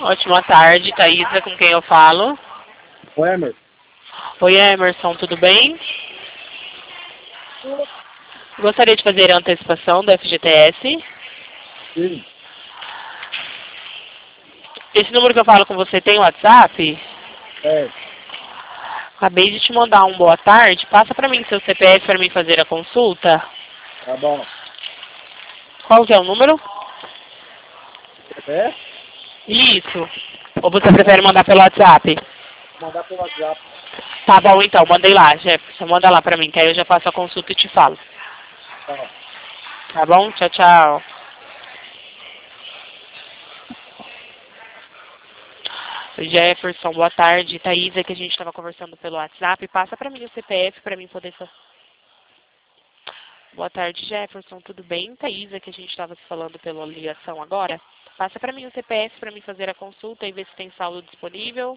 Ótima tarde, Thaísa, com quem eu falo? Oi, Emerson. Oi, Emerson, tudo bem? Gostaria de fazer a antecipação do FGTS. Sim. Esse número que eu falo com você tem WhatsApp? É. Acabei de te mandar um boa tarde. Passa para mim seu CPF para mim fazer a consulta. Tá bom. Qual que é o número? É? Isso. Ou você prefere mandar pelo WhatsApp? Vou mandar pelo WhatsApp. Tá bom, então. Mandei lá, Jefferson. Manda lá para mim, que aí eu já faço a consulta e te falo. Tá. Tá bom? Tchau, tchau. Jefferson, boa tarde. Thaísa, que a gente estava conversando pelo WhatsApp. Passa para mim o CPF para mim poder... Boa tarde, Jefferson. Tudo bem? Thaísa, que a gente estava se falando pela ligação agora. Passa para mim o CPF para mim fazer a consulta e ver se tem saldo disponível.